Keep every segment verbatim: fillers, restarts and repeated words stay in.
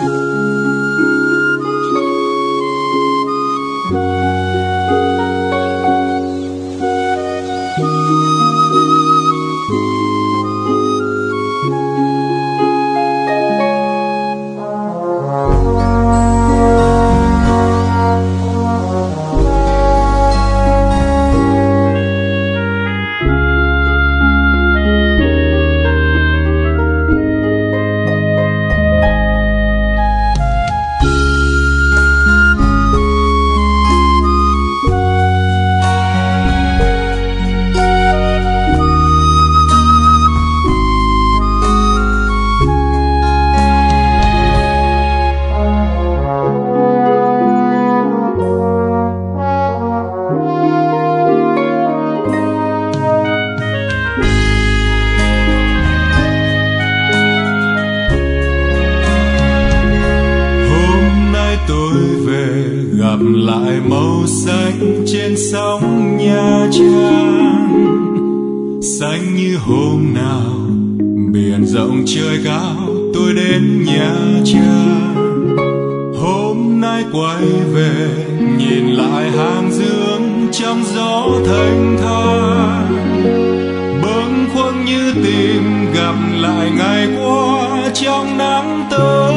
lại màu xanh trên sóng Nha Trang, xanh như hôm nào biển rộng trời cao tôi đến Nha Trang. Hôm nay quay về nhìn lại hàng dương trong gió thanh thang, bâng khuâng như tìm gặp lại ngày qua trong nắng tơ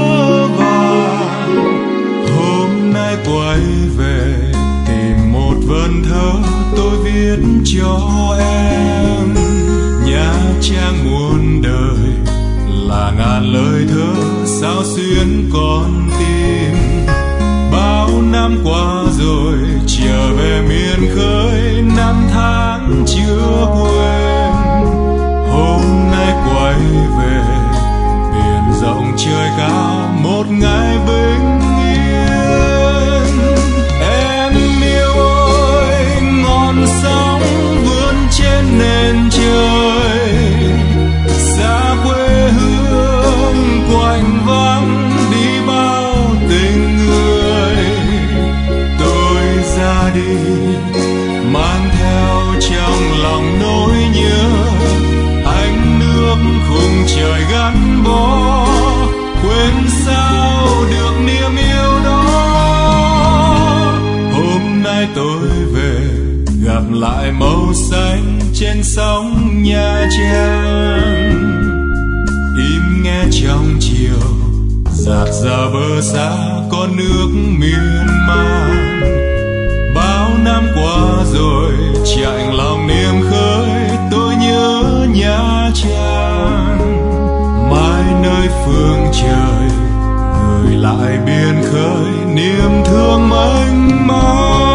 vàng. Hôm nay quay về tìm một vần thơ tôi viết cho em. Nha Trang muôn đời là ngàn lời thơ sao xuyến con tim. Bao năm qua rồi trở về miền khơi, năm tháng chưa quên. Hôm nay quay về biển rộng trời cao một ngày bình yên. Em yêu ơi, ngọn sóng vươn trên nền trời, xa quê hương quạnh vắng đi bao tình người. Tôi ra đi mang theo trong lòng nỗi nhớ, ánh nước khung trời gắn bó, quên sao được niềm yêu đó. Hôm nay tôi về gặp lại màu xanh trên sóng Nha Trang, im nghe trong chiều dạt dào bờ xa con nước miên man. Bao năm qua rồi chạnh lòng niềm khơi, tôi nhớ Nha Trang. Mai nơi phương trời gửi lại biển khơi niềm thương mênh mang.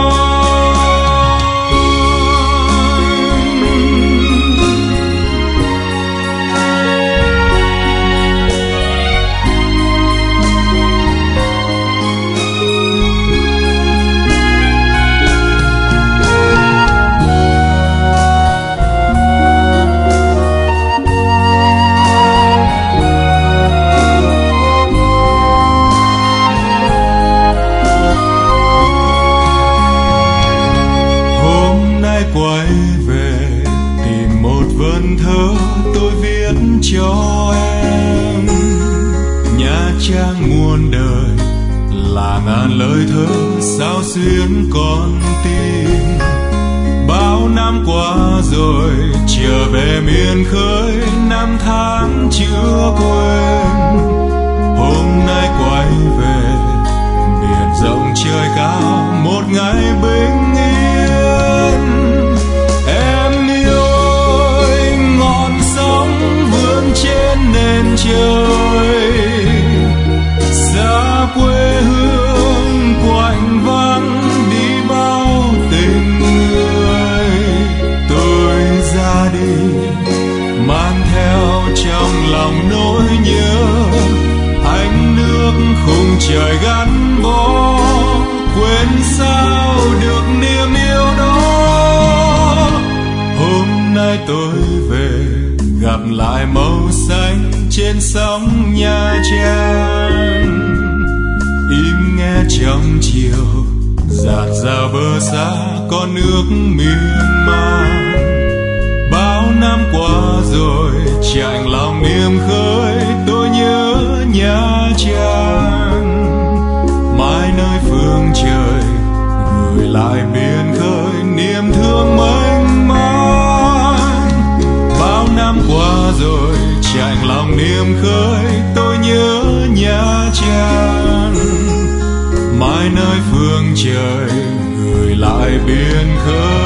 Quay về tìm một vần thơ tôi viết cho em. Nha Trang muôn đời là ngàn lời thơ sao xuyến con tim. Bao năm qua rồi trở về miền khơi, năm tháng chưa quên. Hôm nay quay về biển rộng trời cao một ngày bình yên. Em yêu ơi, ngọn sóng vươn trên nền trời, xa quê hương quạnh vắng đi bao tình người. Tôi ra đi mang theo trong lòng nỗi nhớ, ánh nước khung trời gắn bó, quên sao được niềm yêu đó. Hôm nay tôi về gặp lại màu xanh trên sóng Nha Trang, im nghe trong chiều dạt dào bờ xa con nước miên man. Bao năm qua rồi chạnh lòng niềm khơi, tôi nhớ Nha Trang. niềm khơi tôi nhớ Nha Trang, mãi nơi phương trời gửi lại biển khơi.